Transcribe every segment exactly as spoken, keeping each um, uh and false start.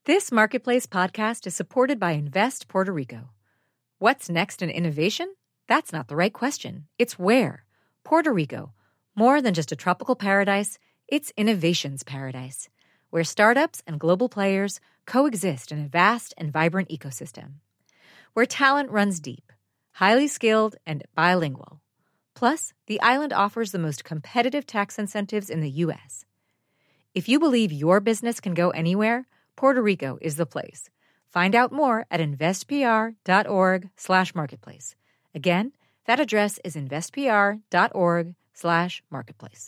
This Marketplace podcast is supported by Invest Puerto Rico. What's next in innovation? That's not the right question. It's where. Puerto Rico. More than just a tropical paradise, it's innovation's paradise, where startups and global players coexist in a vast and vibrant ecosystem. Where talent runs deep, highly skilled, and bilingual. Plus, the island offers the most competitive tax incentives in the U S. If you believe your business can go anywhere, Puerto Rico is the place. Find out more at investpr.org slash marketplace. Again, that address is investpr.org slash marketplace.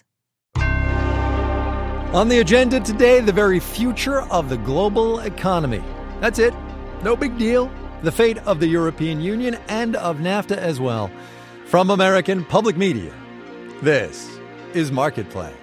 On the agenda today, the very future of the global economy. That's it. No big deal. The fate of the European Union and of NAFTA as well. From American Public Media, this is Marketplace.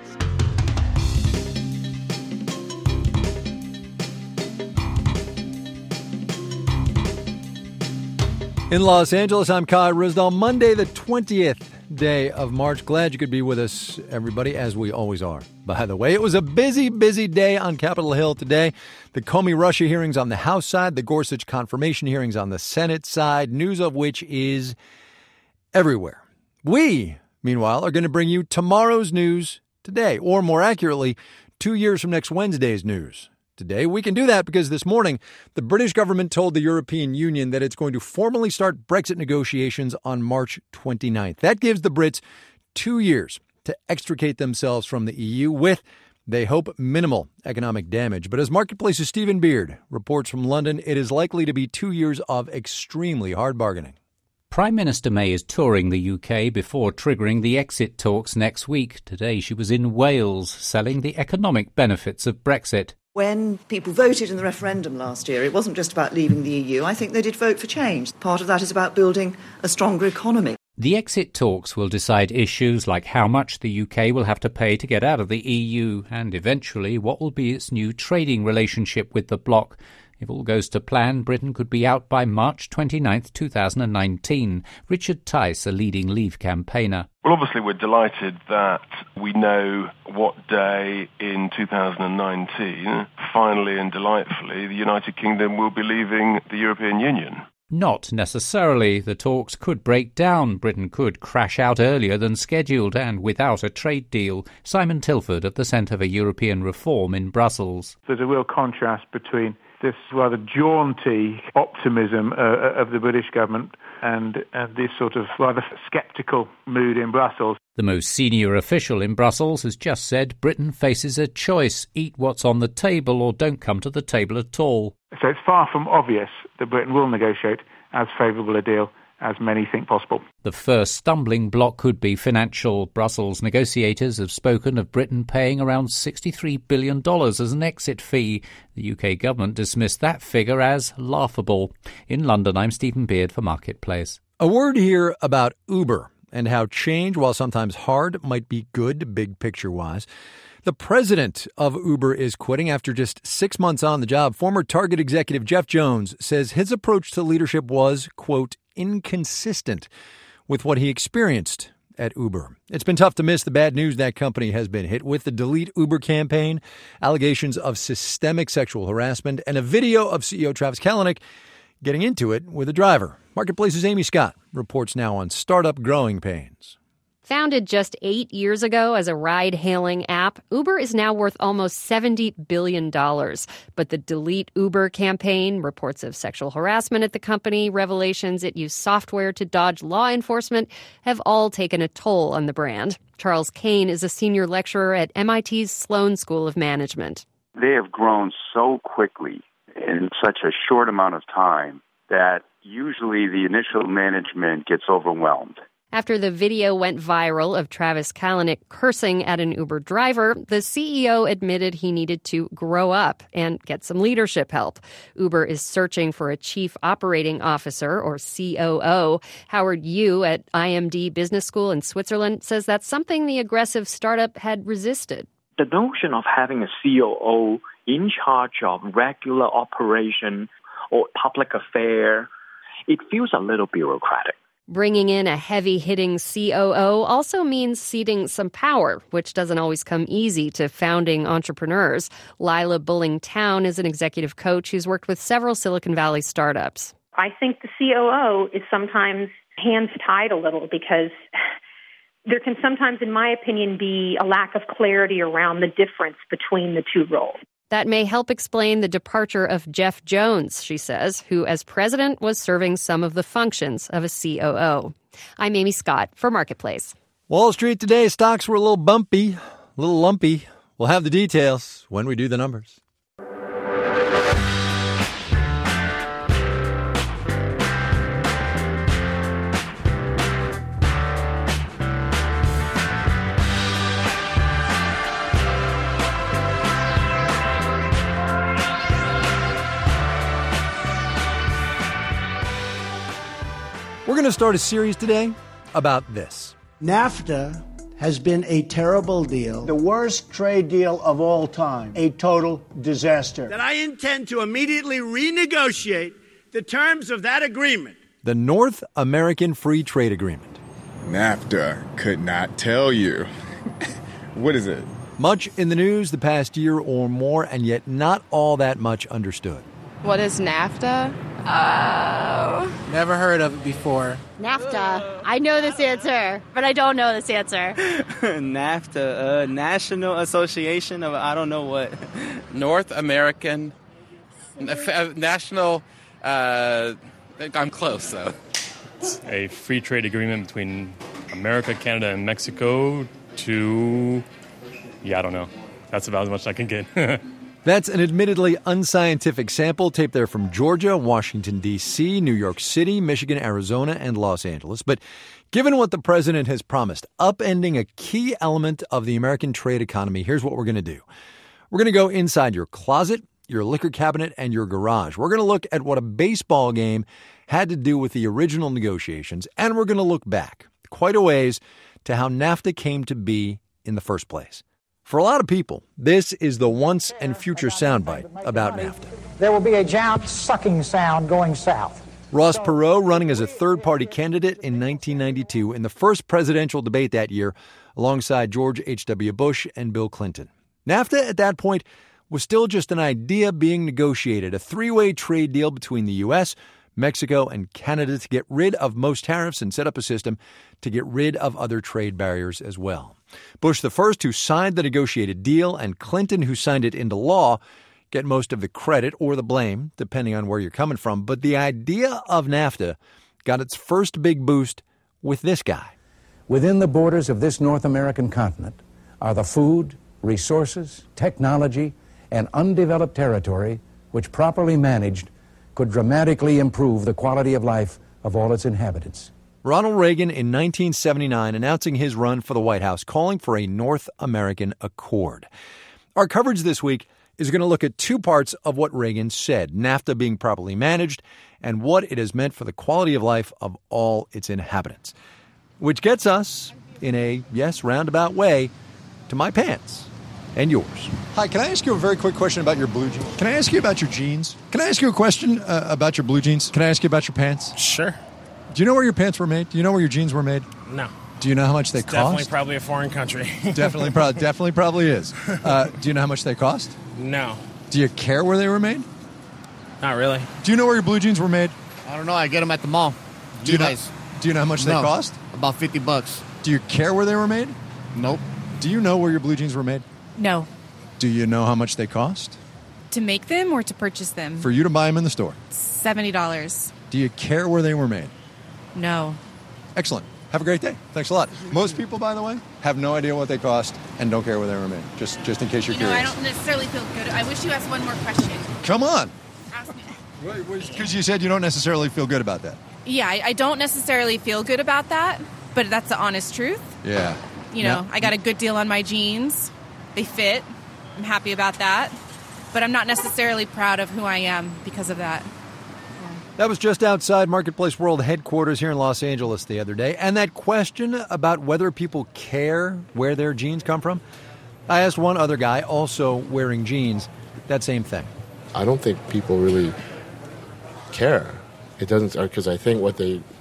In Los Angeles, I'm Kai Ryssdal. Monday, the twentieth day of March. Glad you could be with us, everybody, as we always are. By the way, it was a busy, busy day on Capitol Hill today. The Comey-Russia hearings on the House side, the Gorsuch confirmation hearings on the Senate side, news of which is everywhere. We, meanwhile, are going to bring you tomorrow's news today, or more accurately, two years from next Wednesday's news. Today, we can do that because this morning, the British government told the European Union that it's going to formally start Brexit negotiations on March twenty-ninth. That gives the Brits two years to extricate themselves from the E U with, they hope, minimal economic damage. But as Marketplace's Stephen Beard reports from London, it is likely to be two years of extremely hard bargaining. Prime Minister May is touring the U K before triggering the exit talks next week. Today she was in Wales selling the economic benefits of Brexit. When people voted in the referendum last year, it wasn't just about leaving the E U. I think they did vote for change. Part of that is about building a stronger economy. The exit talks will decide issues like how much the U K will have to pay to get out of the E U and eventually what will be its new trading relationship with the bloc. If all goes to plan, Britain could be out by March twenty-ninth, twenty nineteen. Richard Tice, a leading Leave campaigner. Well, obviously we're delighted that we know what day in two thousand nineteen, finally and delightfully, the United Kingdom will be leaving the European Union. Not necessarily. The talks could break down. Britain could crash out earlier than scheduled and without a trade deal. Simon Tilford of the Centre for European Reform in Brussels. There's a real contrast between this rather jaunty optimism uh, of the British government and uh, this sort of rather sceptical mood in Brussels. The most senior official in Brussels has just said Britain faces a choice: eat what's on the table or don't come to the table at all. So it's far from obvious that Britain will negotiate as favourable a deal as many think possible. The first stumbling block could be financial. Brussels negotiators have spoken of Britain paying around sixty-three billion dollars as an exit fee. The U K government dismissed that figure as laughable. In London, I'm Stephen Beard for Marketplace. A word here about Uber and how change, while sometimes hard, might be good big picture-wise. The president of Uber is quitting after just six months on the job. Former Target executive Jeff Jones says his approach to leadership was, quote, inconsistent with what he experienced at Uber. It's been tough to miss the bad news that company has been hit with: the Delete Uber campaign, allegations of systemic sexual harassment, and a video of C E O Travis Kalanick getting into it with a driver. Marketplace's Amy Scott reports now on startup growing pains. Founded just eight years ago as a ride-hailing app, Uber is now worth almost seventy billion dollars. But the Delete Uber campaign, reports of sexual harassment at the company, revelations it used software to dodge law enforcement, have all taken a toll on the brand. Charles Kane is a senior lecturer at M I T's Sloan School of Management. They have grown so quickly in such a short amount of time that usually the initial management gets overwhelmed. After the video went viral of Travis Kalanick cursing at an Uber driver, the C E O admitted he needed to grow up and get some leadership help. Uber is searching for a chief operating officer, or C O O. Howard Yu at I M D Business School in Switzerland says that's something the aggressive startup had resisted. The notion of having a C O O in charge of regular operation or public affair, it feels a little bureaucratic. Bringing in a heavy-hitting C O O also means ceding some power, which doesn't always come easy to founding entrepreneurs. Lila Bulling-Town is an executive coach who's worked with several Silicon Valley startups. I think the C O O is sometimes hands tied a little because there can sometimes, in my opinion, be a lack of clarity around the difference between the two roles. That may help explain the departure of Jeff Jones, she says, who as president was serving some of the functions of a C O O. I'm Amy Scott for Marketplace. Wall Street today, stocks were a little bumpy, a little lumpy. We'll have the details when we do the numbers. We're going to start a series today about this. NAFTA has been a terrible deal, the worst trade deal of all time, a total disaster. That I intend to immediately renegotiate the terms of that agreement. The North American Free Trade Agreement. NAFTA could not tell you. What is it? Much in the news the past year or more, and yet not all that much understood. What is NAFTA? Oh. Never heard of it before. NAFTA. I know this answer, but I don't know this answer. NAFTA, uh, National Association of I don't know what. North American uh, National, uh, I'm close, though. It's a free trade agreement between America, Canada, and Mexico to, yeah, I don't know. That's about as much as I can get. That's an admittedly unscientific sample taped there from Georgia, Washington, D C, New York City, Michigan, Arizona, and Los Angeles. But given what the president has promised, upending a key element of the American trade economy, here's what we're going to do. We're going to go inside your closet, your liquor cabinet, and your garage. We're going to look at what a baseball game had to do with the original negotiations, and we're going to look back quite a ways to how NAFTA came to be in the first place. For a lot of people, this is the once and future soundbite about NAFTA. There will be a giant sucking sound going south. Ross Perot running as a third-party candidate in nineteen ninety-two in the first presidential debate that year alongside George H W. Bush and Bill Clinton. NAFTA at that point was still just an idea being negotiated, a three-way trade deal between the U S, Mexico, and Canada to get rid of most tariffs and set up a system to get rid of other trade barriers as well. Bush the first, who signed the negotiated deal, and Clinton, who signed it into law, get most of the credit or the blame, depending on where you're coming from. But the idea of NAFTA got its first big boost with this guy. Within the borders of this North American continent are the food, resources, technology, and undeveloped territory which, properly managed, could dramatically improve the quality of life of all its inhabitants. Ronald Reagan in nineteen seventy-nine announcing his run for the White House, calling for a North American Accord. Our coverage this week is going to look at two parts of what Reagan said, NAFTA being properly managed and what it has meant for the quality of life of all its inhabitants. Which gets us, in a, yes, roundabout way, to my pants and yours. Hi, can I ask you a very quick question about your blue jeans? Can I ask you about your jeans? Can I ask you a question uh, about your blue jeans? Can I ask you about your pants? Sure. Do you know where your pants were made? Do you know where your jeans were made? No. Do you know how much they it's cost? Definitely probably a foreign country. definitely, pro- definitely probably is. Uh, do you know how much they cost? No. Do you care where they were made? Not really. Do you know where your blue jeans were made? I don't know. I get them at the mall. Do you know, do you know how much no. they cost? About fifty bucks. Do you care where they were made? Nope. Do you know where your blue jeans were made? No. Do you know how much they cost? To make them or to purchase them? For you to buy them in the store. seventy dollars. Do you care where they were made? No. Excellent. Have a great day. Thanks a lot. Most people, by the way, have no idea what they cost and don't care where they were made. Just just in case you're you know, curious. I don't necessarily feel good. I wish you asked one more question. Come on. Ask me. Because you said you don't necessarily feel good about that. Yeah, I, I don't necessarily feel good about that, but that's the honest truth. Yeah. You know, now, I got a good deal on my jeans. They fit. I'm happy about that. But I'm not necessarily proud of who I am because of that. That was just outside Marketplace World headquarters here in Los Angeles the other day. And that question about whether people care where their jeans come from, I asked one other guy, also wearing jeans, that same thing. I don't think people really care. It doesn't, because I think what they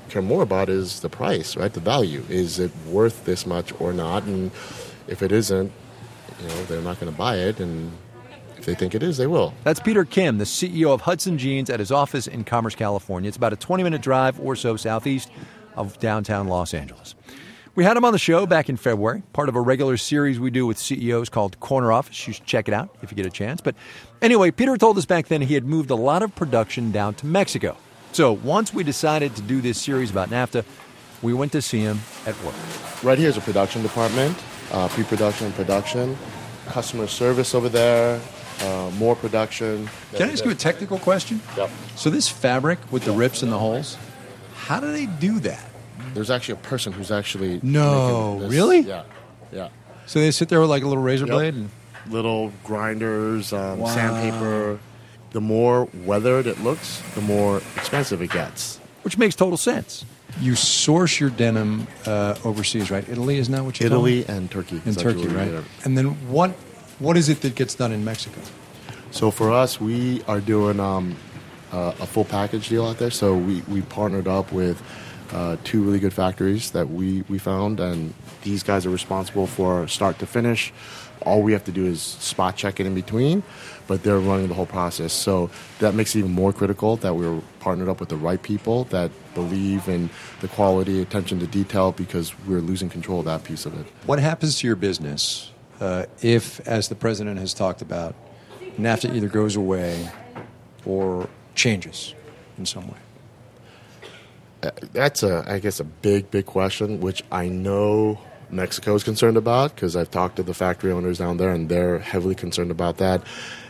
care more about is the price, right? The value. Is it worth this much or not? And if it isn't, you know, they're not going to buy it. And if they think it is, they will. That's Peter Kim, the C E O of Hudson Jeans, at his office in Commerce, California. It's about a twenty-minute drive or so southeast of downtown Los Angeles. We had him on the show back in February, part of a regular series we do with C E Os called Corner Office. You should check it out if you get a chance. But anyway, Peter told us back then he had moved a lot of production down to Mexico. So once we decided to do this series about NAFTA, we went to see him at work. Right here is a production department, uh, pre-production and production, customer service over there, uh, more production. Can I ask you a technical question? Yep. So this fabric with the rips and the holes, how do they do that? There's actually a person who's actually No, making this. really? Yeah, yeah. So they sit there with like a little razor Yep. blade? And little grinders, um, Wow. sandpaper. The more weathered it looks, the more expensive it gets. Which makes total sense. You source your denim uh, overseas, right? Italy, isn't that what you told Italy me? and Turkey. And is Turkey, actually right? there. And then what? what is it that gets done in Mexico? So for us, we are doing um, uh, a full package deal out there. So we, we partnered up with uh, two really good factories that we, we found, and these guys are responsible for start to finish. All we have to do is spot check it in between, but they're running the whole process. So that makes it even more critical that we're partnered up with the right people that believe in the quality, attention to detail, because we're losing control of that piece of it. What happens to your business uh, if, as the president has talked about, NAFTA either goes away or changes in some way? Uh, That's, a, I guess, a big, big question, which I know Mexico is concerned about because I've talked to the factory owners down there, and they're heavily concerned about that.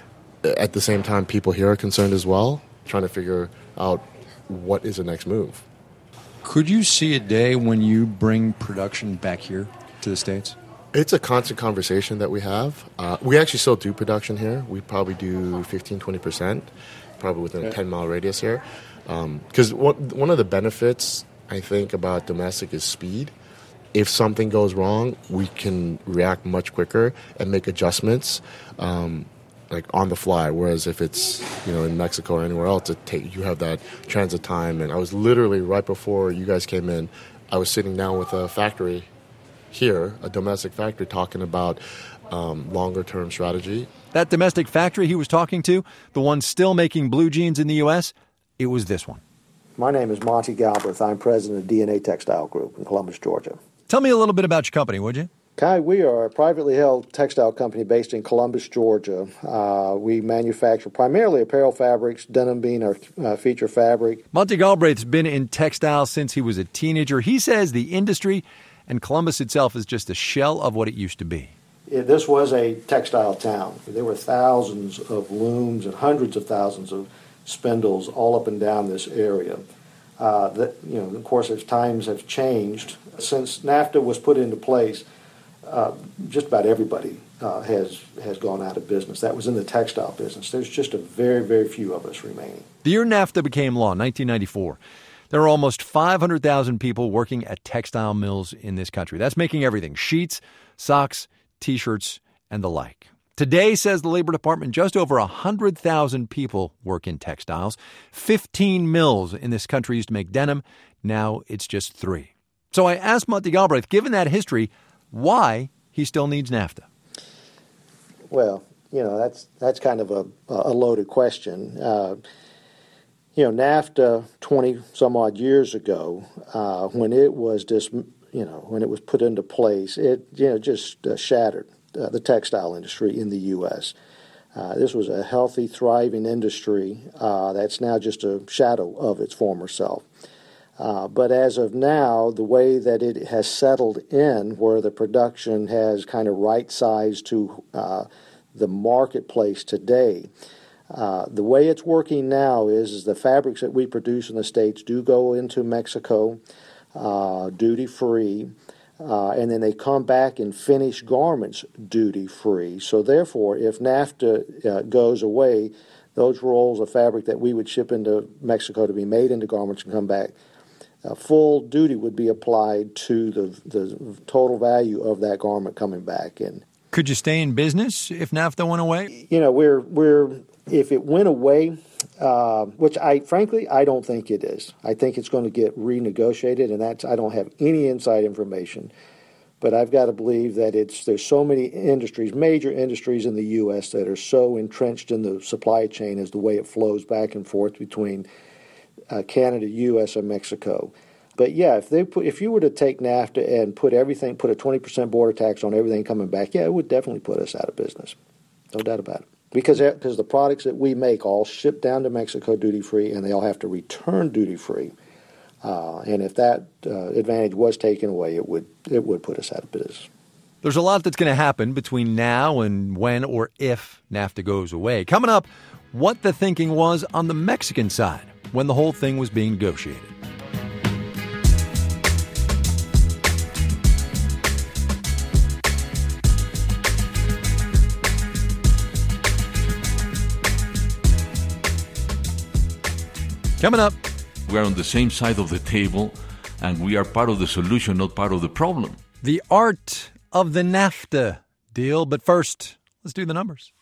At the same time, people here are concerned as well, trying to figure out what is the next move. Could you see a day when you bring production back here to the States? It's a constant conversation that we have. Uh, we actually still do production here. We probably do fifteen, twenty percent, probably within a ten-mile radius here. Because um, one of the benefits, I think, about domestic is speed. If something goes wrong, we can react much quicker and make adjustments, um, like on the fly. Whereas if it's, you know, in Mexico or anywhere else, it take, you have that transit time. And I was literally right before you guys came in, I was sitting down with a factory here, a domestic factory, talking about um, longer-term strategy. That domestic factory he was talking to, the one still making blue jeans in the U S, it was this one. My name is Monty Galbraith. I'm president of D N A Textile Group in Columbus, Georgia. Tell me a little bit about your company, would you? Kai, we are a privately held textile company based in Columbus, Georgia. Uh, we manufacture primarily apparel fabrics, denim being our uh, feature fabric. Monty Galbraith's been in textiles since he was a teenager. He says the industry and Columbus itself is just a shell of what it used to be. It, this was a textile town. There were thousands of looms and hundreds of thousands of spindles all up and down this area. Uh, that, you know, of course, as times have changed, since NAFTA was put into place, uh, just about everybody uh, has has gone out of business. That was in the textile business. There's just a very, very few of us remaining. The year NAFTA became law, nineteen ninety-four, there are almost five hundred thousand people working at textile mills in this country. That's making everything: sheets, socks, T-shirts, and the like. Today, says the Labor Department, just over one hundred thousand people work in textiles. fifteen mills in this country used to make denim. Now it's just three. So I asked Monty Galbraith, given that history, why he still needs NAFTA. Well, you know, that's that's kind of a, a loaded question. Uh, you know, NAFTA twenty some odd years ago, uh, when it was just, you know, when it was put into place, it, you know, just uh, shattered Uh, the textile industry in the U S Uh, this was a healthy, thriving industry uh, that's now just a shadow of its former self. Uh, but as of now, the way that it has settled in, where the production has kind of right-sized to uh, the marketplace today, uh, the way it's working now is, is the fabrics that we produce in the States do go into Mexico uh, duty-free. Uh, and then they come back and finish garments duty-free. So therefore, if NAFTA uh, goes away, those rolls of fabric that we would ship into Mexico to be made into garments and come back, uh, full duty would be applied to the the total value of that garment coming back. And could you stay in business if NAFTA went away? You know, we're we're if it went away, uh, which I frankly I don't think it is. I think it's going to get renegotiated, and that's I don't have any inside information. But I've got to believe that it's there's so many industries, major industries in the U S that are so entrenched in the supply chain as the way it flows back and forth between uh, Canada, U S, and Mexico. But yeah, if they put, if you were to take NAFTA and put everything, put a twenty percent border tax on everything coming back, yeah, it would definitely put us out of business. No doubt about it. Because because the products that we make all ship down to Mexico duty free, and they all have to return duty free. Uh, and if that uh, advantage was taken away, it would it would put us out of business. There's a lot that's going to happen between now and when or if NAFTA goes away. Coming up, what the thinking was on the Mexican side when the whole thing was being negotiated. Coming up. We are on the same side of the table, and we are part of the solution, not part of the problem. The art of the NAFTA deal. But first, let's do the numbers.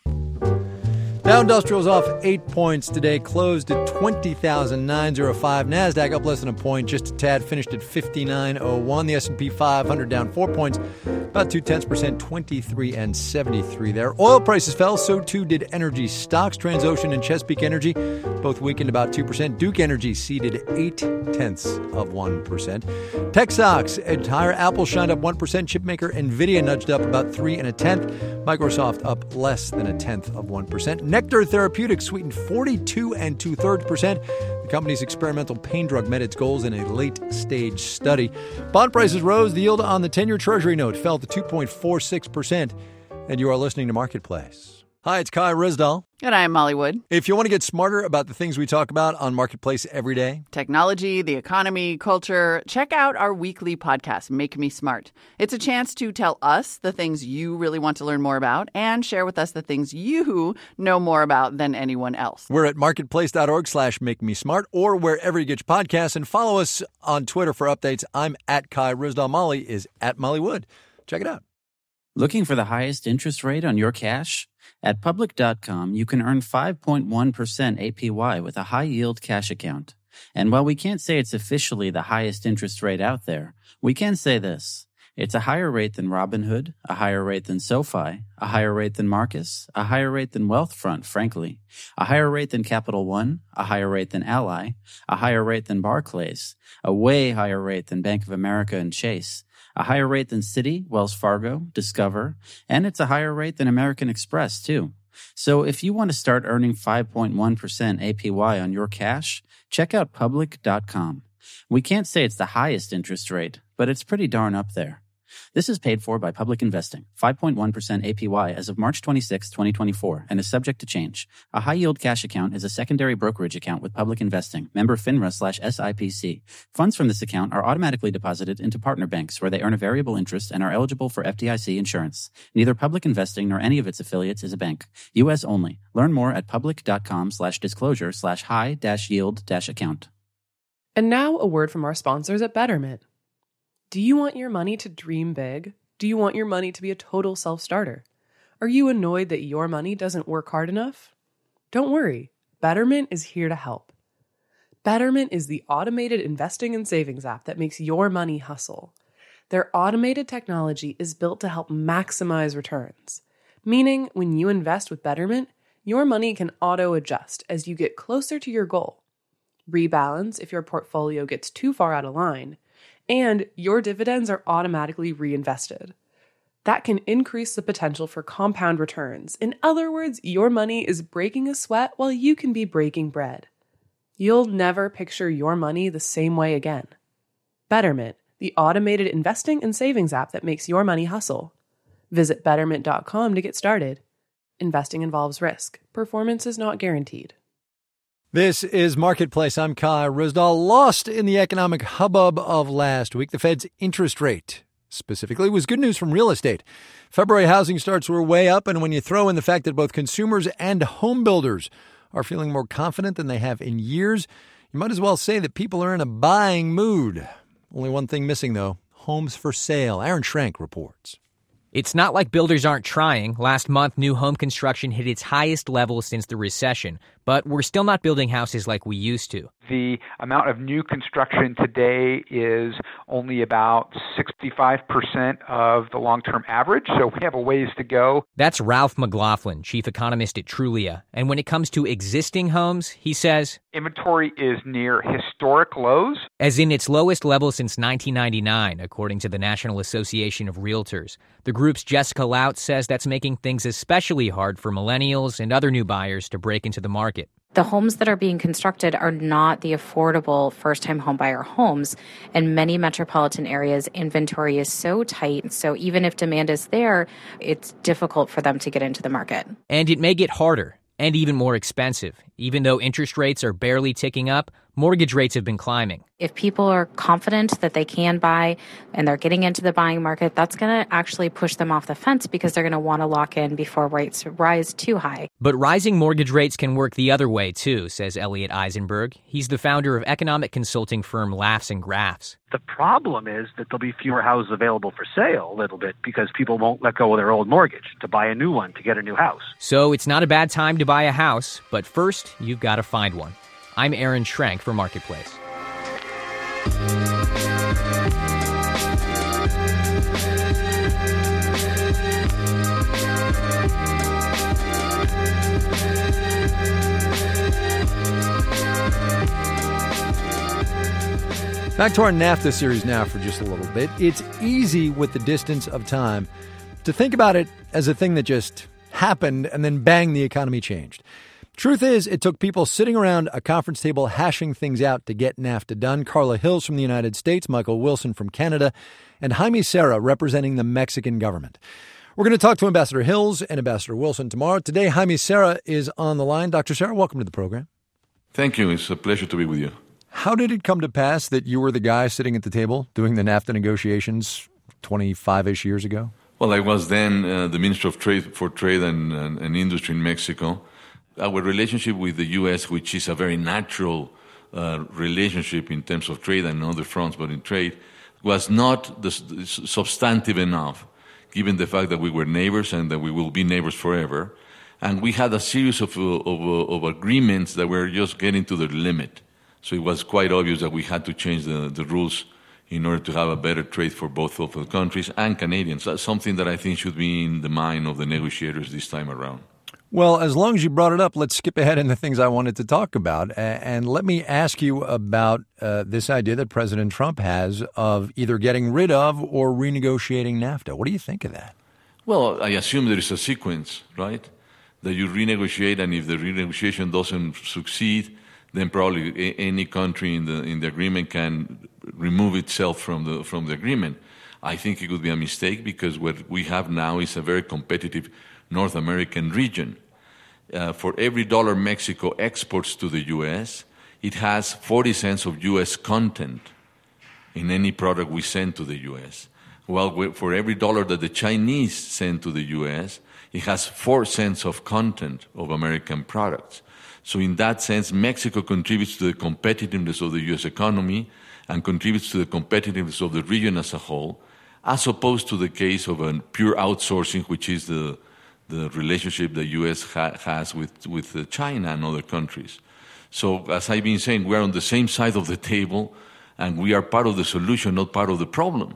Dow Industrial's off eight points today, closed at twenty thousand nine hundred five. NASDAQ up less than a point, just a tad, finished at fifty-nine oh one. The S and P five hundred down four points, about two-tenths percent, twenty-three and seventy-three there. Oil prices fell, so too did energy stocks. Transocean and Chesapeake Energy both weakened about two percent. Duke Energy ceded eight-tenths of one percent. Tech stocks edged higher. Apple shined up one percent. Chipmaker NVIDIA nudged up about three and a tenth. Microsoft up less than a tenth of one percent. Nectar Therapeutics sweetened forty-two and two-thirds percent. The company's experimental pain drug met its goals in a late-stage study. Bond prices rose. The yield on the ten-year Treasury note fell to two point four six percent. And you are listening to Marketplace. Hi, it's Kai Ryssdal. And I'm Molly Wood. If you want to get smarter about the things we talk about on Marketplace every day, technology, the economy, culture, check out our weekly podcast, Make Me Smart. It's a chance to tell us the things you really want to learn more about and share with us the things you know more about than anyone else. We're at marketplace.org slash make me smart or wherever you get your podcasts, and follow us on Twitter for updates. I'm at Kai Ryssdal. Molly is at Molly Wood. Check it out. Looking for the highest interest rate on your cash? At Public dot com, you can earn five point one percent A P Y with a high-yield cash account. And while we can't say it's officially the highest interest rate out there, we can say this. It's a higher rate than Robinhood, a higher rate than SoFi, a higher rate than Marcus, a higher rate than Wealthfront, frankly, a higher rate than Capital One, a higher rate than Ally, a higher rate than Barclays, a way higher rate than Bank of America and Chase, a higher rate than Citi, Wells Fargo, Discover, and it's a higher rate than American Express, too. So if you want to start earning five point one percent A P Y on your cash, check out Public dot com. We can't say it's the highest interest rate, but it's pretty darn up there. This is paid for by Public Investing, five point one percent A P Y as of March twenty-sixth, twenty twenty-four, and is subject to change. A high-yield cash account is a secondary brokerage account with Public Investing, member FINRA slash S I P C. Funds from this account are automatically deposited into partner banks where they earn a variable interest and are eligible for F D I C insurance. Neither Public Investing nor any of its affiliates is a bank. U S only. Learn more at public.com slash disclosure slash high dash yield dash account. And now a word from our sponsors at Betterment. Do you want your money to dream big? Do you want your money to be a total self-starter? Are you annoyed that your money doesn't work hard enough? Don't worry, Betterment is here to help. Betterment is the automated investing and savings app that makes your money hustle. Their automated technology is built to help maximize returns, meaning when you invest with Betterment, your money can auto-adjust as you get closer to your goal, rebalance if your portfolio gets too far out of line, and your dividends are automatically reinvested. That can increase the potential for compound returns. In other words, your money is breaking a sweat while you can be breaking bread. You'll never picture your money the same way again. Betterment, the automated investing and savings app that makes your money hustle. Visit betterment dot com to get started. Investing involves risk. Performance is not guaranteed. This is Marketplace. I'm Kai Ryssdal. Lost in the economic hubbub of last week, the Fed's interest rate specifically was good news from real estate. February housing starts were way up, and when you throw in the fact that both consumers and home builders are feeling more confident than they have in years, you might as well say that people are in a buying mood. Only one thing missing, though: homes for sale. Aaron Schrank reports. It's not like builders aren't trying. Last month, new home construction hit its highest level since the recession, but we're still not building houses like we used to. The amount of new construction today is only about sixty-five percent of the long-term average, so we have a ways to go. That's Ralph McLaughlin, chief economist at Trulia. And when it comes to existing homes, he says, inventory is near historic lows. As in its lowest level since nineteen ninety-nine, according to the National Association of Realtors. The group's Jessica Lout says that's making things especially hard for millennials and other new buyers to break into the market. The homes that are being constructed are not the affordable first-time homebuyer homes. In many metropolitan areas, inventory is so tight, so even if demand is there, it's difficult for them to get into the market. And it may get harder and even more expensive. Even though interest rates are barely ticking up, mortgage rates have been climbing. If people are confident that they can buy and they're getting into the buying market, that's going to actually push them off the fence because they're going to want to lock in before rates rise too high. But rising mortgage rates can work the other way, too, says Elliot Eisenberg. He's the founder of economic consulting firm Laughs and Graphs. The problem is that there'll be fewer houses available for sale a little bit because people won't let go of their old mortgage to buy a new one, to get a new house. So it's not a bad time to buy a house, but first, you've got to find one. I'm Aaron Schrank for Marketplace. Back to our NAFTA series now for just a little bit. It's easy with the distance of time to think about it as a thing that just happened and then bang, the economy changed. Truth is, it took people sitting around a conference table hashing things out to get NAFTA done. Carla Hills from the United States, Michael Wilson from Canada, and Jaime Serra representing the Mexican government. We're going to talk to Ambassador Hills and Ambassador Wilson tomorrow. Today, Jaime Serra is on the line. Doctor Serra, welcome to the program. Thank you. It's a pleasure to be with you. How did it come to pass that you were the guy sitting at the table doing the NAFTA negotiations twenty-five-ish years ago? Well, I was then uh, the Minister of Trade for Trade and, and, and Industry in Mexico. Our relationship with the U S, which is a very natural uh, relationship in terms of trade and other fronts, but in trade, was not the, the substantive enough, given the fact that we were neighbors and that we will be neighbors forever. And we had a series of, of, of agreements that were just getting to the limit. So it was quite obvious that we had to change the, the rules in order to have a better trade for both of the countries and Canadians. That's something that I think should be in the mind of the negotiators this time around. Well, as long as you brought it up, let's skip ahead in the things I wanted to talk about. And let me ask you about uh, this idea that President Trump has of either getting rid of or renegotiating NAFTA. What do you think of that? Well, I assume there is a sequence, right? That you renegotiate, and if the renegotiation doesn't succeed, then probably any country in the in the agreement can remove itself from the from the agreement. I think it would be a mistake because what we have now is a very competitive North American region. Uh, for every dollar Mexico exports to the U S, it has forty cents of U S content in any product we send to the U S. Well, for every dollar that the Chinese send to the U S, it has four cents of content of American products. So in that sense, Mexico contributes to the competitiveness of the U S economy and contributes to the competitiveness of the region as a whole, as opposed to the case of a pure outsourcing, which is the the relationship the U S ha- has with, with China and other countries. So as I've been saying, we're on the same side of the table, and we are part of the solution, not part of the problem.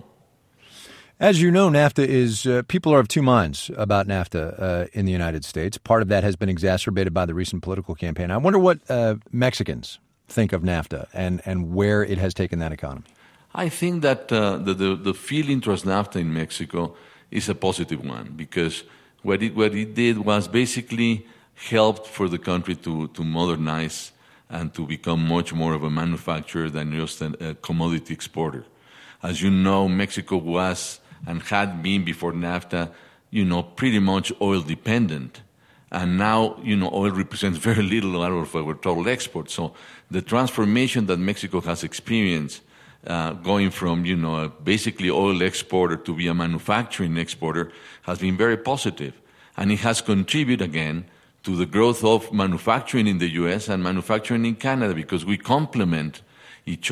As you know, NAFTA is, uh, people are of two minds about NAFTA uh, in the United States. Part of that has been exacerbated by the recent political campaign. I wonder what uh, Mexicans think of NAFTA and, and where it has taken that economy. I think that uh, the, the, the feeling towards NAFTA in Mexico is a positive one, because what it, what it did was basically helped for the country to, to modernize and to become much more of a manufacturer than just a, a commodity exporter. As you know, Mexico was and had been before NAFTA, you know, pretty much oil dependent. And now, you know, oil represents very little out of our total export. So the transformation that Mexico has experienced, uh, going from, you know, a basically oil exporter to be a manufacturing exporter, has been very positive. And it has contributed, again, to the growth of manufacturing in the U S and manufacturing in Canada, because we complement each other.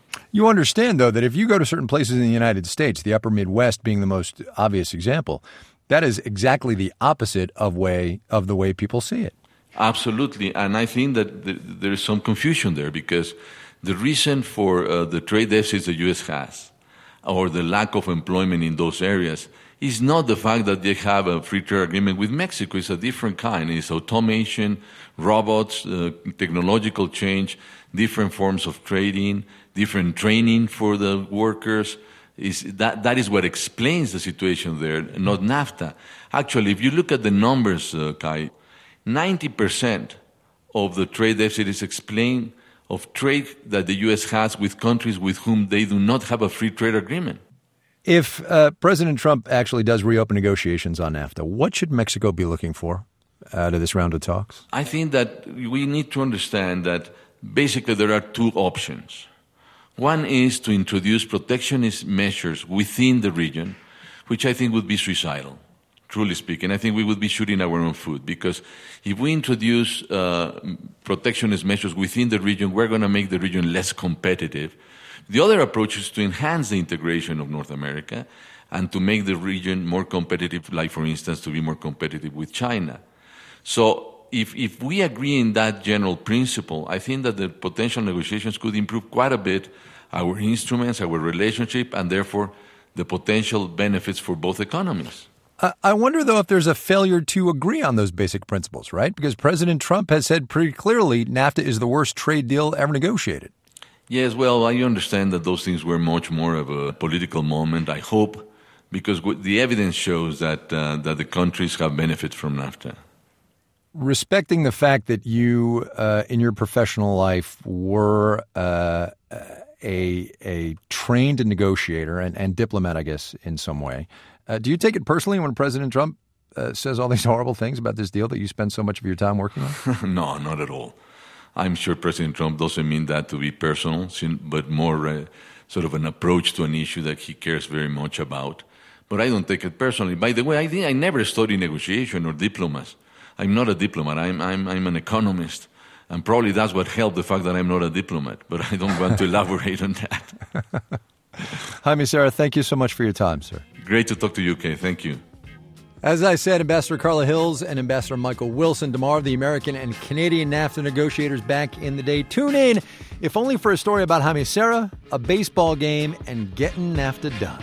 You understand, though, that if you go to certain places in the United States, the upper Midwest being the most obvious example, that is exactly the opposite of way of the way people see it. Absolutely. And I think that th- there is some confusion there because the reason for uh, the trade deficits the U S has or the lack of employment in those areas is not the fact that they have a free trade agreement with Mexico. It's a different kind. It's automation, robots, uh, technological change, different forms of trading, different training for the workers. Is that, that is what explains the situation there, not NAFTA. Actually, if you look at the numbers, uh, Kai, ninety percent of the trade deficit is explained of trade that the U S has with countries with whom they do not have a free trade agreement. If uh, President Trump actually does reopen negotiations on NAFTA, what should Mexico be looking for out of this round of talks? I think that we need to understand that basically there are two options. One is to introduce protectionist measures within the region, which I think would be suicidal, truly speaking. I think we would be shooting our own foot because if we introduce uh, protectionist measures within the region, we're going to make the region less competitive. The other approach is to enhance the integration of North America and to make the region more competitive, like, for instance, to be more competitive with China. So if, if we agree in that general principle, I think that the potential negotiations could improve quite a bit our instruments, our relationship, and therefore the potential benefits for both economies. I wonder, though, if there's a failure to agree on those basic principles, right? Because President Trump has said pretty clearly NAFTA is the worst trade deal ever negotiated. Yes, well, I understand that those things were much more of a political moment, I hope, because the evidence shows that uh, that the countries have benefits from NAFTA. Respecting the fact that you, uh, in your professional life, were uh, a a trained negotiator and, and diplomat, I guess, in some way, uh, do you take it personally when President Trump uh, says all these horrible things about this deal that you spend so much of your time working on? No, not at all. I'm sure President Trump doesn't mean that to be personal, but more uh, sort of an approach to an issue that he cares very much about. But I don't take it personally. By the way, I think I never studied negotiation or diplomacy. I'm not a diplomat. I'm, I'm, I'm an economist. And probably that's what helped the fact that I'm not a diplomat. But I don't want to elaborate on that. Jaime Serra, thank you so much for your time, sir. Great to talk to you, Kay. Thank you. As I said, Ambassador Carla Hills and Ambassador Michael Wilson tomorrow, the American and Canadian NAFTA negotiators back in the day. Tune in, if only for a story about Jaime Serra, a baseball game, and getting NAFTA done.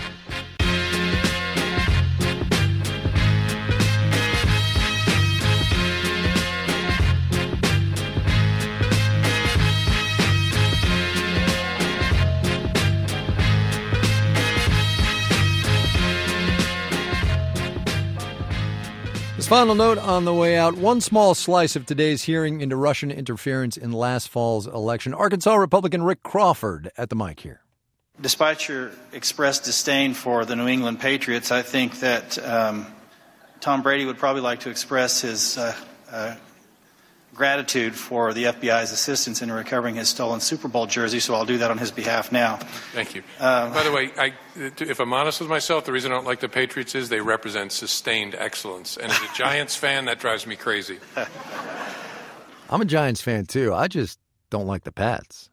Final note on the way out, one small slice of today's hearing into Russian interference in last fall's election. Arkansas Republican Rick Crawford at the mic here. Despite your expressed disdain for the New England Patriots, I think that um, Tom Brady would probably like to express his uh, uh, gratitude for the F B I's assistance in recovering his stolen Super Bowl jersey, so I'll do that on his behalf now. Thank you. Um, By the way, I, if I'm honest with myself, the reason I don't like the Patriots is they represent sustained excellence. And as a Giants fan, that drives me crazy. I'm a Giants fan, too. I just don't like the Pats.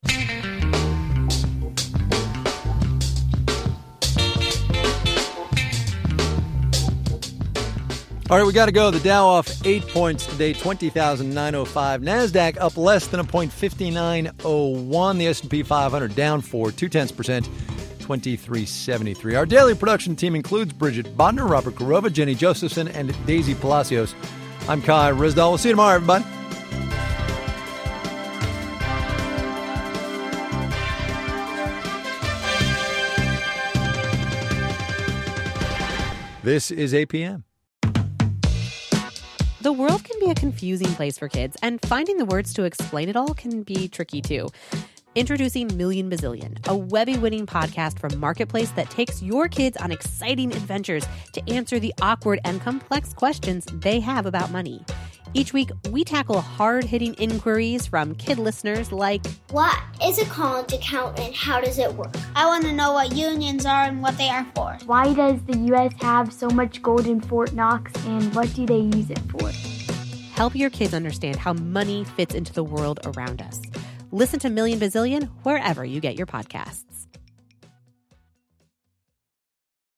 All right, we got to go. The Dow off eight points today, twenty thousand nine hundred five. NASDAQ up less than a point, fifty-nine oh one. The S and P five hundred down four, two-tenths percent, twenty-three seventy-three. Our daily production team includes Bridget Bodner, Robert Kurova, Jenny Josephson, and Daisy Palacios. I'm Kai Ryssdal. We'll see you tomorrow, everybody. This is A P M. The world can be a confusing place for kids, and finding the words to explain it all can be tricky too. Introducing Million Bazillion, a Webby-winning podcast from Marketplace that takes your kids on exciting adventures to answer the awkward and complex questions they have about money. Each week, we tackle hard-hitting inquiries from kid listeners like, what is a college account and how does it work? I want to know what unions are and what they are for. Why does the U S have so much gold in Fort Knox and what do they use it for? Help your kids understand how money fits into the world around us. Listen to Million Bazillion wherever you get your podcasts.